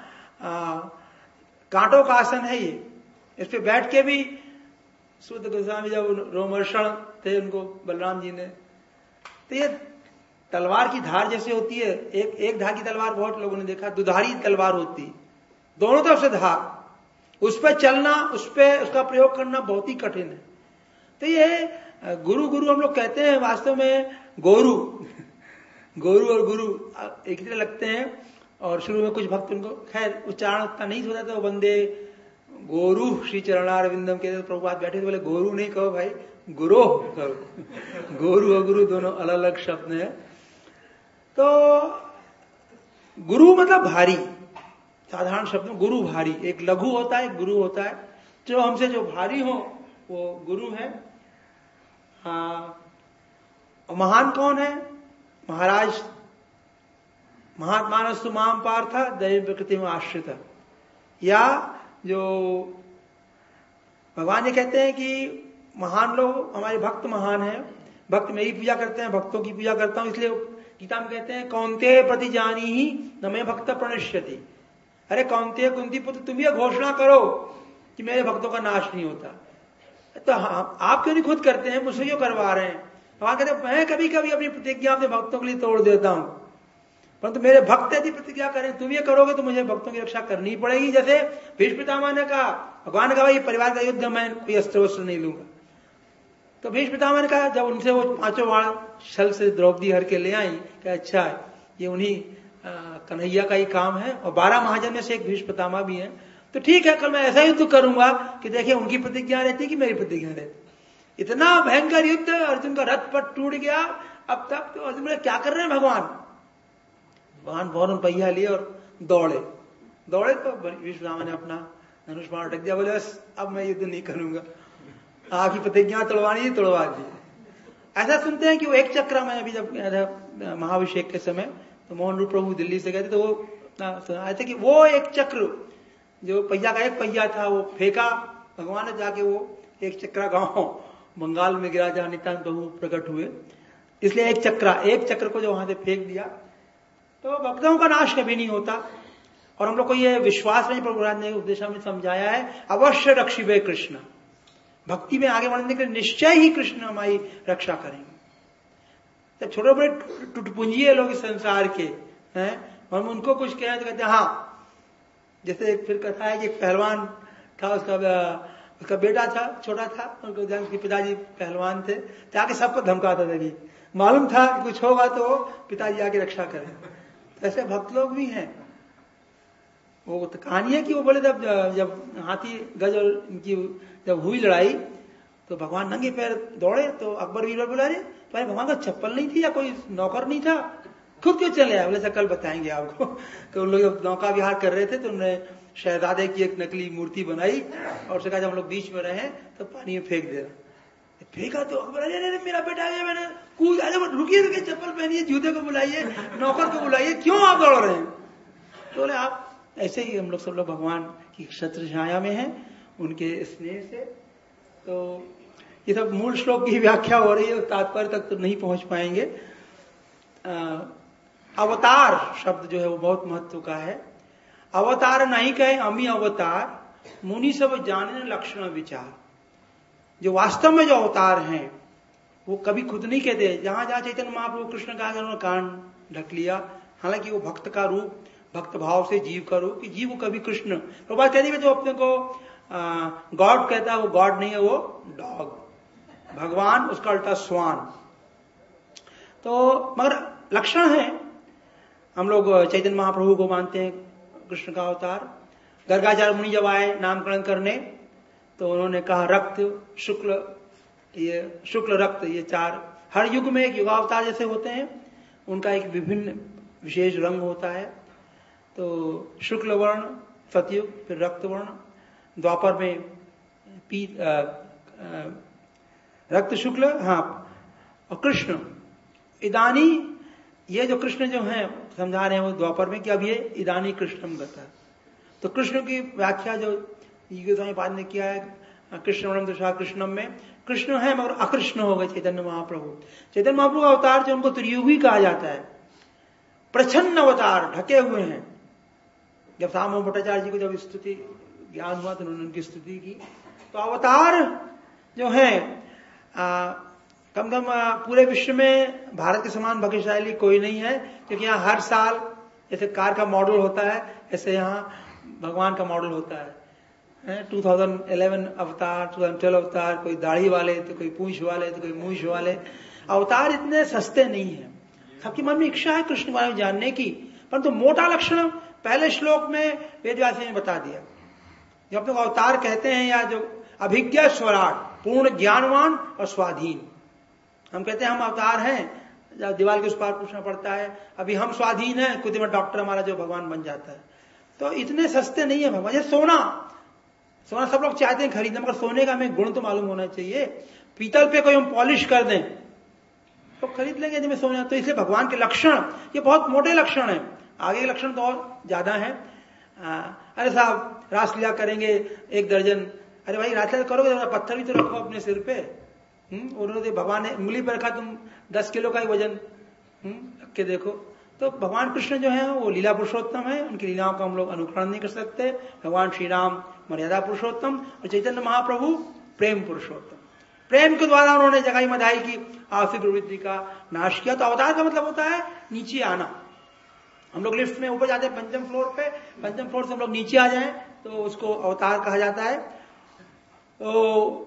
कांटों का आसन है ये, इस पे बैठ के भी शुद्ध गोस्वामी जब रोमर्षण थे उनको बलराम जी ने, तो ये तलवार की धार जैसे होती है, एक धार की तलवार बहुत लोगों ने देखा, दुधारी तलवार होती, दोनों तरफ से धार, उस पर चलना, उस पर उसका प्रयोग करना बहुत ही कठिन है। तो ये गुरु गुरु हम लोग कहते हैं, वास्तव में गोरु गोरु और गुरु एक ही तरह लगते हैं। और शुरू में कुछ भक्त उनको खैर उच्चारण उतना नहीं होता, तो वंदे गोरु श्री चरणारविंदम कहते, तो प्रभुपाद बैठे तो बोले गोरु नहीं कहो भाई, गुरु कहो। गोरु और गुरु दोनों अलग अलग शब्द हैं। तो गुरु मतलब भारी, साधारण शब्द में गुरु भारी, एक लघु होता है, एक गुरु होता है। जो हमसे जो भारी हो वो गुरु है। महान कौन है? महाराज महात्मानस्तु माम पार्थ दैव प्रकृति में आश्रित, या जो भगवान ये कहते हैं कि महान लोग हमारे भक्त महान हैं, भक्त मेरी पूजा करते हैं, भक्तों की पूजा करता हूं, इसलिए गीता में कहते हैं कौन्तेय प्रति जानी ही न मैं भक्त प्रणश्यति। अरे कौन्तेय कुंती पुत्र, तुम ये घोषणा करो कि मेरे भक्तों का नाश नहीं होता। तो आप क्यों नहीं खुद करते हैं, मुझसे क्यों करवा रहे हैं? भगवान कहते हैं मैं कभी कभी अपनी प्रतिज्ञा अपने भक्तों के लिए तोड़ देता हूं, परंतु मेरे भक्त यदि प्रतिज्ञा करें तुम ये करोगे तो मुझे भक्तों की रक्षा करनी पड़ेगी। जैसे भीष्म पितामह ने कहा, भगवान ने कहा भाई परिवार का युद्ध मैं कोई अस्त्र वस्त्र नहीं लूंगा, तो भीष्म पितामह ने कहा, जब उनसे वो 5 बाण छल से द्रौपदी हर के ले आई, क्या अच्छा है ये उन्हीं कन्हैया का ही काम है, और 12 महाजन में से एक भीष्म पितामह भी है, तो ठीक है कल मैं ऐसा युद्ध करूंगा कि देखिए उनकी प्रतिज्ञा रहती कि मेरी प्रतिज्ञा रहती। इतना भयंकर युद्ध, अर्जुन का रथ पट टूट गया। अब तक तो अर्जुन बोले क्या कर रहे हैं भगवान? भगवान फौरन पहिया लिए और दौड़े तो भीष्म पितामह ने अपना धनुष बाण अटक दिया, बोले बस अब मैं युद्ध नहीं करूंगा, आपकी प्रतिज्ञा तोड़वानी है तोड़वा दी। ऐसा सुनते हैं कि वो एक चक्र में अभी जब महाभिषेक के समय तो मोहन रूप प्रभु दिल्ली से गए थे, तो वो सुनाए थे कि वो एक चक्र जो पहिया का एक पहिया था वो फेंका भगवान ने जाके, वो एक चक्रा गांव बंगाल में गिरा जहां नित्यानंद प्रभु प्रकट हुए, इसलिए एक चक्र को जो वहां से फेंक दिया। तो भक्तों का नाश कभी नहीं होता, और हम लोग को ये विश्वास नहीं, प्रभु महाराज ने उपदेश में समझाया है, अवश्य रक्षिबे कृष्ण, भक्ति में आगे बढ़ने के लिए निश्चय ही कृष्ण हमारी रक्षा करेंगे। तो छोटे बड़े टुटपुंजी है लोग इस संसार के हैं, हम उनको कुछ कहें तो कहते हैं हाँ। जैसे फिर कथा है कि एक पहलवान था, उसका बेटा था, छोटा था, उनके पिताजी पहलवान थे, जाके सबको धमकाता था कि मालूम था कि कुछ होगा तो पिताजी आके रक्षा करें। तो ऐसे भक्त लोग भी हैं। वो तो कहानी है कि वो बोले जब हाथी गज और इनकी जब हुई लड़ाई तो भगवान नंगे पैर दौड़े, तो अकबर बीरबल बोला अरे तुम्हारे भगवान का चप्पल नहीं थी या कोई नौकर नहीं था, खुद क्यों चले आए? बोले कल बताएंगे आपको। तो उन लोग जब नौका विहार कर रहे थे तो उन्होंने शहजादे की एक नकली मूर्ति बनाई और उसने कहा जब हम लोग बीच में रहे तो पानी में फेंक देना। फेंका तो अकबर अरे मेरा बेटा आ गया, मैंने कूद, अरे रुकिए चप्पल पहनिए, जूते को बुलाइए, नौकर को बुलाइए, क्यों आप दौड़ रहे हैं? तो बोले आप ऐसे ही हम लोग सब लोग भगवान की छत्र छाया में हैं, उनके स्नेह से। तो ये सब मूल श्लोक की व्याख्या हो रही है, तात्पर्य तक तो नहीं पहुंच पाएंगे। अवतार शब्द जो है वो बहुत महत्व का है। अवतार नहीं कहे अमी अवतार, मुनि सब जाने लक्षण विचार। जो वास्तव में जो अवतार हैं वो कभी खुद नहीं कहते। जहां जहां चैतन्य महाप्रभु कृष्ण का कांड ढक लिया। हालांकि वो भक्त का रूप, भक्त भाव से जीव का रूप, कि जीव को कभी कृष्ण, प्रभुपाद कहते हैं जो अपने को गॉड कहता है वो गॉड नहीं है, वो डॉग, भगवान उसका उल्टा स्वान। तो मगर लक्षण है, हम लोग चैतन्य महाप्रभु को मानते हैं कृष्ण का अवतार। गर्गाचार्य मुनि जब आए नामकरण करने तो उन्होंने कहा रक्त, शुक्ल, ये शुक्ल रक्त, ये चार, हर युग में एक युगावतार जैसे होते हैं, उनका एक विभिन्न विशेष रंग होता है। तो शुक्ल वर्ण सतयुग, फिर रक्त वर्ण, द्वापर में रक्त शुक्ल, हाँ, और कृष्ण इदानी, ये जो कृष्ण जो है समझा रहे हैं वो द्वापर में कि अब ये इदानी कृष्णम गता। तो कृष्ण की व्याख्या जो स्वामी पाद ने किया है, कृष्णवरम दशा कृष्णम में, कृष्ण है मगर अकृष्ण हो गए चैतन्य महाप्रभु। चैतन्य महाप्रभु का अवतार जो उनको त्रियुगी कहा जाता है, प्रच्छन्न अवतार, ढके हुए हैं। जब सामवेद भट्टाचार्य जी को जब स्तुति ज्ञान हुआ तो उन्होंने उनकी स्तुति की। तो अवतार जो है कम कम पूरे विश्व में भारत के समान भाग्यशाली कोई नहीं है, क्योंकि यहाँ हर साल जैसे कार का मॉडल होता है ऐसे यहाँ भगवान का मॉडल होता है। 2011 अवतार, 2012 अवतार, कोई दाढ़ी वाले तो कोई पूंछ वाले तो कोई मूछ वाले। अवतार इतने सस्ते नहीं है। सबके मन में इच्छा है कृष्ण के बारे में जानने की, परंतु मोटा लक्षण पहले श्लोक में वेदव्यास ने बता दिया। जो अपने को अवतार कहते हैं, या जो अभिज्ञा स्वराट, पूर्ण ज्ञानवान और स्वाधीन, हम कहते हैं हम अवतार हैं, जब दीवार के उस पार पूछना पड़ता है, अभी हम स्वाधीन हैं, खुद में डॉक्टर हमारा जो भगवान बन जाता है। तो इतने सस्ते नहीं है भगवान। जैसे सोना सब लोग चाहते हैं खरीदना, मगर सोने का हमें गुण तो मालूम होना चाहिए। पीतल पे कोई हम पॉलिश कर दें तो खरीद लेंगे जिसमें सोना। तो इसलिए भगवान के लक्षण ये बहुत मोटे लक्षण है, आगे के लक्षण तो और ज्यादा है। अरे साहब रासलीला करेंगे 1 दर्जन, अरे भाई रासलीला करोगे तो पत्थर भी तो रखो अपने सिर पे। उन्होंने भगवान ने उंगली पर रखा, तुम 10 किलो का ही वजन रख के देखो। तो भगवान कृष्ण जो है वो लीला पुरुषोत्तम है, उनकी लीलाओं का हम लोग अनुकरण नहीं कर सकते। भगवान श्री राम मर्यादा पुरुषोत्तम और चैतन्य महाप्रभु प्रेम पुरुषोत्तम। प्रेम के द्वारा उन्होंने जगाई मधाई की आसुरी प्रवृत्ति का नाश किया। तो अवतार का मतलब होता है नीचे आना। हम लोग लिफ्ट में ऊपर जाते हैं 5वें फ्लोर पे, 5वें फ्लोर से हम लोग नीचे आ जाएं तो उसको अवतार कहा जाता है। तो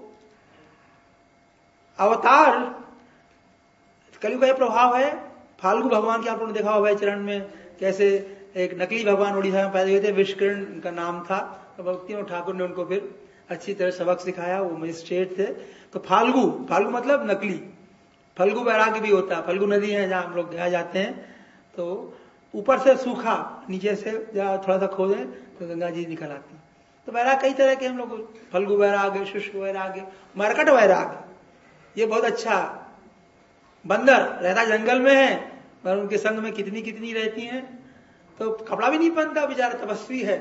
अवतार कलयुग का प्रभाव है। फाल्गु भगवान के आप लोगों ने देखा होगा चरण में, कैसे एक नकली भगवान उड़ीसा में पैदा हुए थे, विश्वकिरण उनका नाम था। तो भक्ति ठाकुर ने उनको फिर अच्छी तरह सबक सिखाया, वो मजिस्ट्रेट थे। तो फाल्गु मतलब नकली। फल्गु वैराग्य भी होता है, फल्गु नदी है जहां हम लोग गया जाते हैं, तो ऊपर से सूखा, नीचे से जहाँ थोड़ा सा खोदें तो गंगा जी निकल आती। तो वैराग कई तरह के हम लोग, फल्गु वैराग्य, शुष्क वैराग्य, मरकट वैराग्य, ये बहुत अच्छा। बंदर रहता जंगल में है और उनके संग में कितनी रहती हैं, तो कपड़ा भी नहीं पहनता, बेचारा तपस्वी है।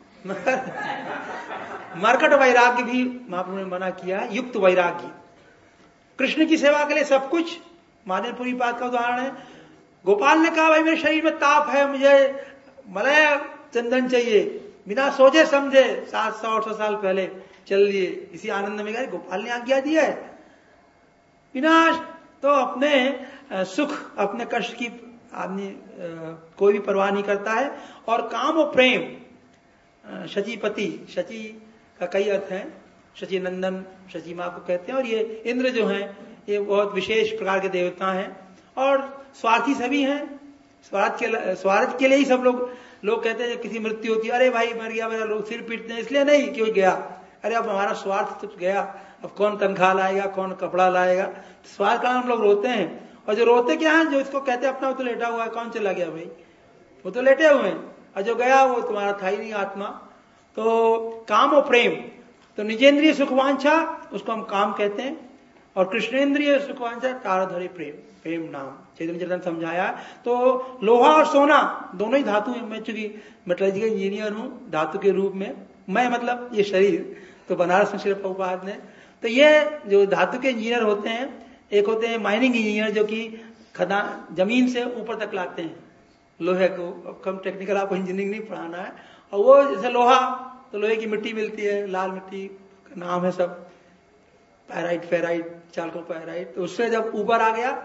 मरकट वैराग्य भी महाप्रभु ने मना किया है, युक्त वैराग्य। कृष्ण की सेवा के लिए सब कुछ। मादनपुरी बात का उदाहरण है, गोपाल ने कहा भाई मेरे शरीर में ताप है, मुझे मलय चंदन चाहिए, बिना सोचे समझे 700-800 साल पहले चल लिए। इसी आनंद में गए, गोपाल ने आज्ञा दिया है। बिना तो अपने सुख, अपने कष्ट की आदमी कोई भी परवाह नहीं करता है। और काम और प्रेम, शचीपति, शची का कई अर्थ है, शची नंदन, शची माँ को कहते हैं। और ये इंद्र जो हैं ये बहुत विशेष प्रकार के देवता हैं और स्वार्थी सभी हैं। स्वार्थ के लिए ही सब लोग कहते हैं किसी मृत्यु होती है, अरे भाई मर गया मेरा, लोग सिर पीटते हैं, इसलिए नहीं क्यों गया, अरे अब हमारा स्वार्थ तो गया, अब कौन तनख्वाह लाएगा, कौन कपड़ा लाएगा। स्वार्थ का हम लोग रोते हैं। और जो रोते क्या है, जो इसको कहते हैं अपना वो तो लेटा हुआ है, कौन चला गया भाई, वो तो लेटे हुए हैं, और जो गया वो तुम्हारा था ही नहीं आत्मा। तो काम और प्रेम, तो निजेंद्रिय सुखवांछा उसको हम काम कहते हैं, और कृष्णेंद्रिय सुखवांछा ताराधरी प्रेम नाम चैतन्य चेतन समझाया। तो लोहा और सोना दोनों ही धातु हैं। मैं चूंकि मेटलर्जिकल इंजीनियर हूं, धातु के रूप में, मैं मतलब ये शरीर, तो बनारस में श्री प्रभुपाद ने, तो ये जो धातु के इंजीनियर होते हैं, एक होते हैं माइनिंग इंजीनियर जो कि खदान जमीन से ऊपर तक लाते हैं लोहे को। अब कम टेक्निकल आपको इंजीनियरिंग नहीं पढ़ाना है। और वो जैसे लोहा, तो लोहे की मिट्टी मिलती है, लाल मिट्टी का नाम है सब, पैराइट, फेराइट, चालको पैराइट। तो उससे जब ऊपर आ गया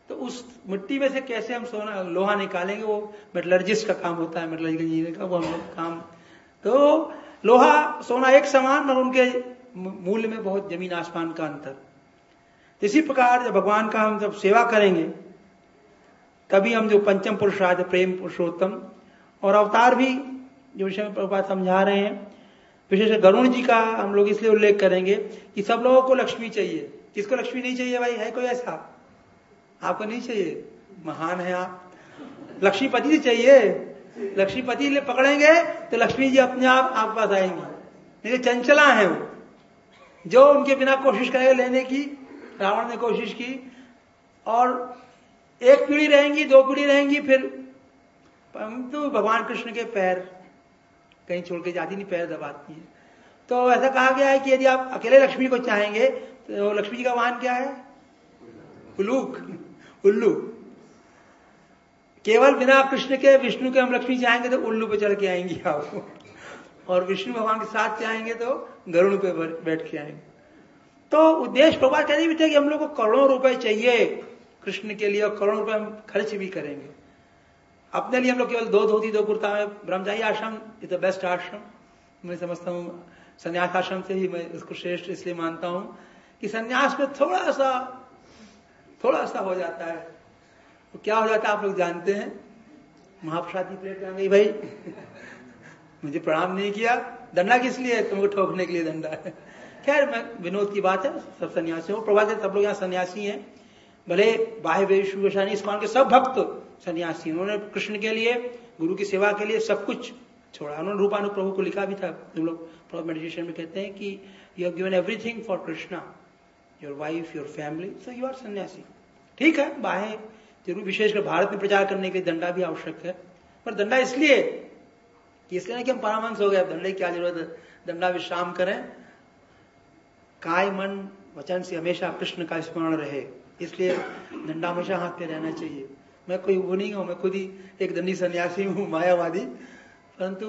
तो उस मिट्टी में से कैसे हम सोना लोहा निकालेंगे? वो मेटलर्जिस्ट का काम होता है, मेटलर्जिकल इंजीनियर का वो हम लोग काम। तो लोहा सोना एक समान, और उनके मूल्य में बहुत जमीन आसमान का अंतर। इसी प्रकार जब भगवान का हम जब सेवा करेंगे तभी हम जो पंचम पुरुषार्थ प्रेम पुरुषोत्तम और अवतार भी जो विषय में प्रभुपाद समझा रहे हैं, विशेष गरुण जी का हम लोग इसलिए उल्लेख करेंगे कि सब लोगों को लक्ष्मी चाहिए। किसको लक्ष्मी नहीं चाहिए भाई? है कोई ऐसा? आपको नहीं चाहिए? महान है आप। लक्ष्मीपति से चाहिए। लक्ष्मीपति ले पकड़ेंगे तो लक्ष्मी जी अपने आप आपके पास आएंगी। नहीं चंचला है वो, जो उनके बिना कोशिश करेगा लेने की। रावण ने कोशिश की और एक पीढ़ी रहेंगी, 2 पीढ़ी रहेंगी, फिर तो भगवान कृष्ण के पैर कहीं छोड़ के जाती नहीं, पैर दबाती है। तो ऐसा कहा गया है कि यदि आप अकेले लक्ष्मी को चाहेंगे तो लक्ष्मी जी का वाहन क्या है? उल्लूक, उल्लू। केवल बिना कृष्ण के विष्णु के हम लक्ष्मी चाहेंगे तो उल्लू पे चढ़ के आएंगी आप, और विष्णु भगवान के साथ चाहेंगे तो गरुड़ पे बैठ के आएंगे। तो उद्देश्य प्रभुपाद कहते भी थे कि हम लोग को करोड़ों रुपए चाहिए कृष्ण के लिए, और करोड़ों रुपए हम खर्च भी करेंगे। अपने लिए हम लोग केवल 2 धोती 2 कुर्ता में, ब्रह्मचारी आश्रम इज द बेस्ट आश्रम। मैं समझता हूं संन्यास आश्रम से ही मैं उसको श्रेष्ठ इसलिए मानता हूं कि संन्यास में थोड़ा सा हो जाता है। तो क्या हो जाता है आप लोग जानते हैं? महाप्रसाद की प्लेट आ गई भाई, मुझे प्रणाम नहीं किया, दंडा किस लिए? तुमको ठोकने के लिए दंडा है। खैर मैं विनोद की बात है, सब सन्यासी हो, प्रभा सब लोग यहाँ सन्यासी हैं, भले बाह्य वेश वेशानी इस्कॉन के सब भक्त सन्यासी। उन्होंने कृष्ण के लिए, गुरु की सेवा के लिए सब कुछ छोड़ा। उन्होंने रूपानु प्रभु को लिखा भी था, हम लोग मेडिटेशन में कहते हैं कि you have given everything for Krishna, your wife, your family, so you are सन्यासी। ठीक है, बाह्य जरूर विशेषकर भारत में प्रचार करने के लिए दंडा भी आवश्यक है, पर दंडा इसलिए नहीं कि हम परमहंस हो गए, दंडे की क्या जरूरत है? दंडा विश्राम करें, काय मन वचन से हमेशा कृष्ण का स्मरण रहे, इसलिए दंडा हमेशा हाथ पे रहना चाहिए। मैं कोई वो नहीं हूं, मैं खुद ही एक दंडी सन्यासी हूं, मायावादी, परंतु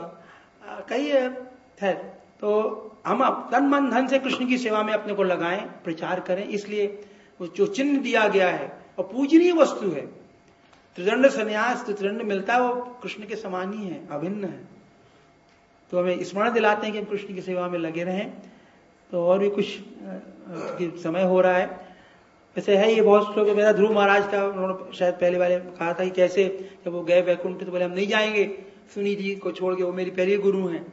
कई है। तो हम तन मन धन से कृष्ण की सेवा में अपने को लगाएं, प्रचार करें। इसलिए वो जो चिन्ह दिया गया है और पूजनीय वस्तु है, त्रिदंड संन्यास जो त्रिदंड मिलता है वो कृष्ण के समान ही है, अभिन्न है। तो हमें स्मरण दिलाते हैं कि हम कृष्ण की सेवा में लगे रहें। तो और भी कुछ समय हो रहा है, वैसे है ये बहुत श्लोक। मेरा ध्रुव महाराज का उन्होंने शायद पहले वाले कहा था कि कैसे जब वो गए वैकुंठ तो बोले हम नहीं जाएंगे सुनी जी को छोड़ के, वो मेरी पहले गुरु हैं।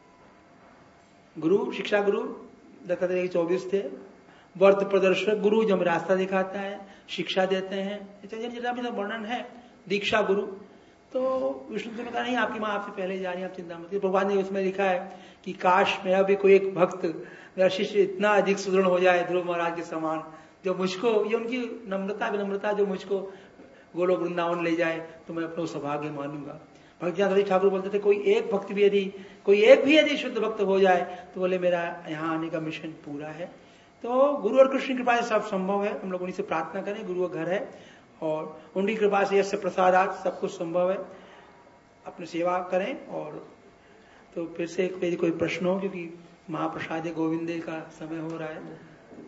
गुरु, शिक्षा गुरु दत्तात्रेय 24 थे, वर्त प्रदर्शक गुरु जो हमें रास्ता दिखाता है, शिक्षा देते हैं, जितना भी वर्णन है। दीक्षा गुरु तो विष्णु ने कहा नहीं आपकी माँ आपसे पहले जा रही है, आप चिंता मत। भगवान ने उसमें लिखा है कि काश मेरा भी कोई एक भक्त, मेरा शिष्य इतना अधिक सुदृढ़ हो जाए ध्रुव महाराज के समान, जो मुझको, ये उनकी विनम्रता जो मुझको गोलोक वृंदावन ले जाए तो मैं अपना सौभाग्य मानूंगा। भक्ति ठाकुर बोलते थे कोई एक भक्त भी यदि शुद्ध भक्त हो जाए तो बोले मेरा यहाँ आने का मिशन पूरा है। तो गुरु और कृष्ण की कृपा से सब संभव है, हम लोग उन्हीं से प्रार्थना करें। गुरु का घर है और उनकी कृपा से यश प्रसादात सब कुछ संभव है। अपनी सेवा करें। और तो फिर से कोई प्रश्न हो, क्योंकि महाप्रसाद गोविंदे का समय हो रहा है।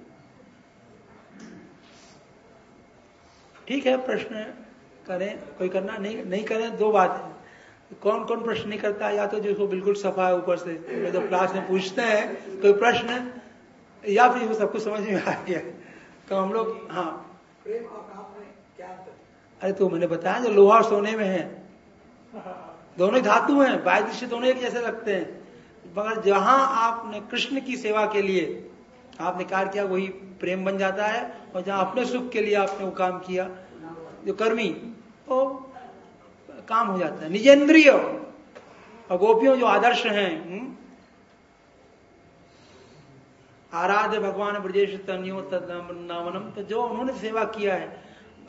ठीक है, प्रश्न करें, कोई करना नहीं करें, 2 बात है। कौन कौन प्रश्न नहीं करता, या तो जिसको बिल्कुल सफा है ऊपर से, जब क्लास में पूछते हैं कोई प्रश्न, या फिर सब कुछ समझ में आ गया तो हम लोग। हाँ, प्रेम और काम में क्या अंतर? अरे तो मैंने बताया जो लोहा और सोने में है, दोनों धातु हैं, बाह्य दृष्टि दोनों एक जैसे लगते हैं, मगर जहां आपने कृष्ण की सेवा के लिए आपने कार्य किया वही प्रेम बन जाता है, और जहां अपने सुख के लिए आपने वो काम किया जो कर्मी, वो काम हो जाता है निजेंद्रिय। और गोपियों जो आदर्श हैं, आराध्य भगवान ब्रजेश तन्यो तद्वृंदावनम, तो जो उन्होंने सेवा किया है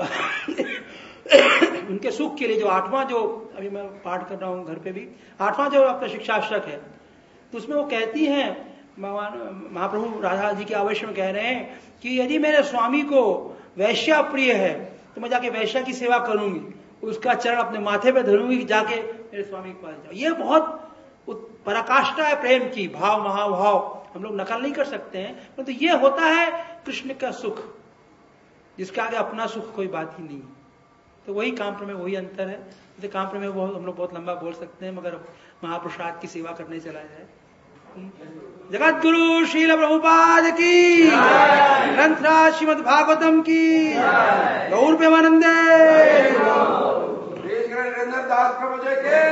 उनके सुख के लिए, जो 8वां जो अभी मैं पाठ कर रहा हूं घर पे भी, 8वां जो आपका शिक्षाष्टक है, तो उसमें वो कहती हैं, भगवान महाप्रभु राधा जी के आवेश में कह रहे हैं कि यदि मेरे स्वामी को वैश्या प्रिय है तो मैं जाके वैश्या की सेवा करूंगी, उसका चरण अपने माथे पे धरूंगी, जाके मेरे स्वामी के पास जाओ। ये बहुत पराकाष्ठा है प्रेम की, भाव महाभाव हम लोग नकल नहीं कर सकते हैं, परंतु ये होता है कृष्ण का सुख। जिसके आगे अपना सुख कोई बात ही नहीं है। तो वही काम में वही अंतर है। जैसे काम में हम लोग बहुत लंबा बोल सकते हैं, मगर महाप्रसाद की सेवा करने चला जाए। जगत गुरु श्रील प्रभुपाद की, ग्रंथराज श्रीमद् भागवतम की, गौर प्रेमानंदे, निरंजन दास प्रभु जी के